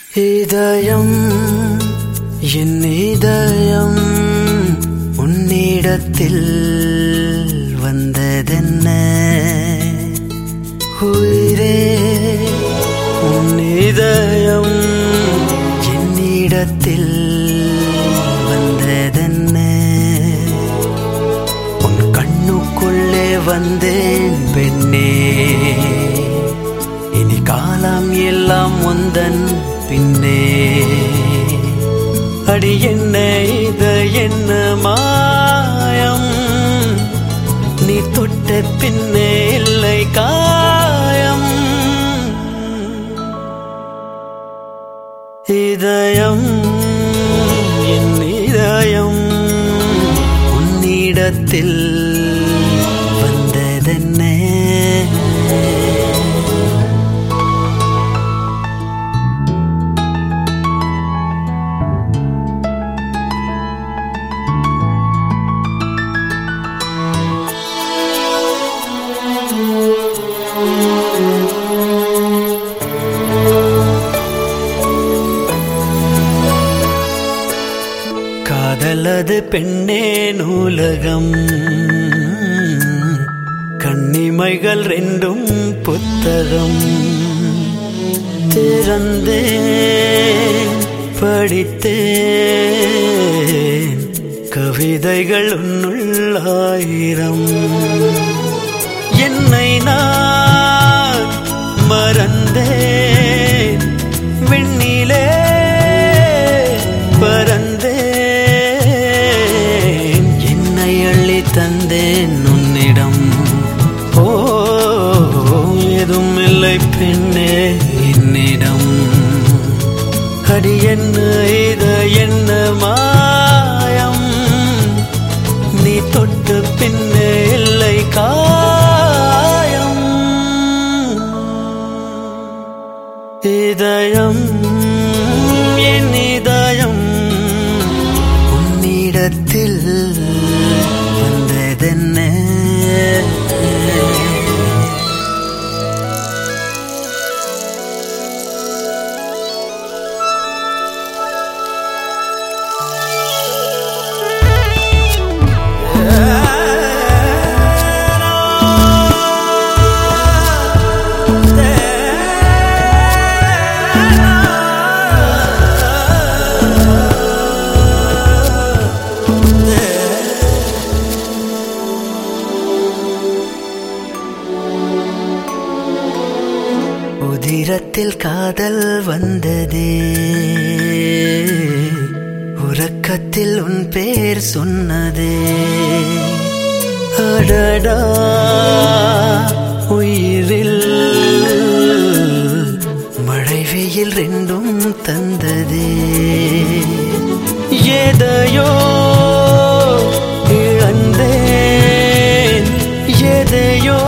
இதயம் என் இதயம் உன்னிடத்தில் வந்ததென்ன உயிரே உன் இதயம் என்னிடத்தில் வந்ததென்ன உன் கண்ணுக்குள்ளே வந்தேன் பெண்ணே இனி காலம் எல்லாம் உந்தன் பின்னே அடி என்ன இது என்ன மாயம் நீ தொட்ட பின்னே இல்லை காயம் இதயம் என் இதயம் உன்னிடத்தில் வந்ததென்ன காதலது பெண்ணே நூலகம் கண்ணிமைகள் ரெண்டும் புத்தகம் திறந்தேன் படித்தேன் கவிதைகள் உன்னுள்ளாயிரம் என்னை நான் மறந்தேன் வெண்ணிலே பறந்தேன் என்னை அள்ளி தந்தேன் உன்னிடம் ஓ ஏதும் இல்லை பெண்ணே என்னிடம் அடி என்ன இது என்ன மாயம் நீ தொட்டு பின்னே இல்லை காயம் இதயம் என் இதயம் உன்னிடத்தில் வந்ததென்ன உதிரத்தில் காதல் வந்ததே உறக்கத்தில் உன் பேர் சொன்னதே அடடா உயிரில் மழை வெயில் ரெண்டும் தந்ததே எதையோ இழந்தேன் எதையோ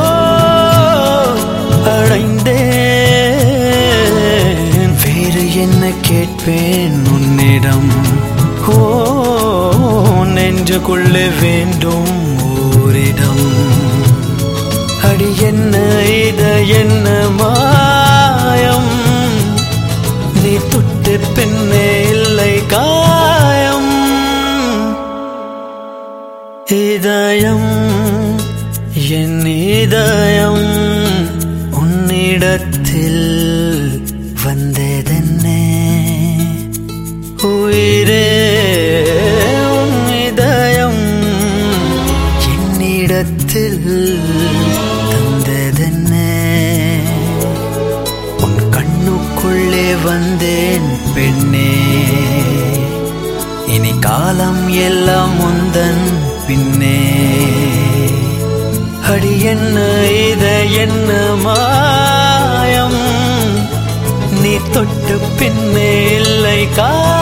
அடைந்தேன் வேறு என்ன கேட்பேன் உன்னிடம் ஓ நெஞ்சுக்குள்ளே வேண்டும் ஓரிடம் அடி என்ன இது என்ன மாயம் நீ தொட்டு பின்னே இல்லை காயம் இதயம் என் இதயம் உன்னிடத்தில் வந்ததென்ன உயிரே உன் இதயம் என்னிடத்தில் தந்ததென்ன உன் கண்ணுக்குள்ளே வந்தேன் பெண்ணே இனி காலம் எல்லாம் உந்தன் பின்னே அடி என்ன இது என்ன மாயம் நீ தொட்டு பின்னே இல்லை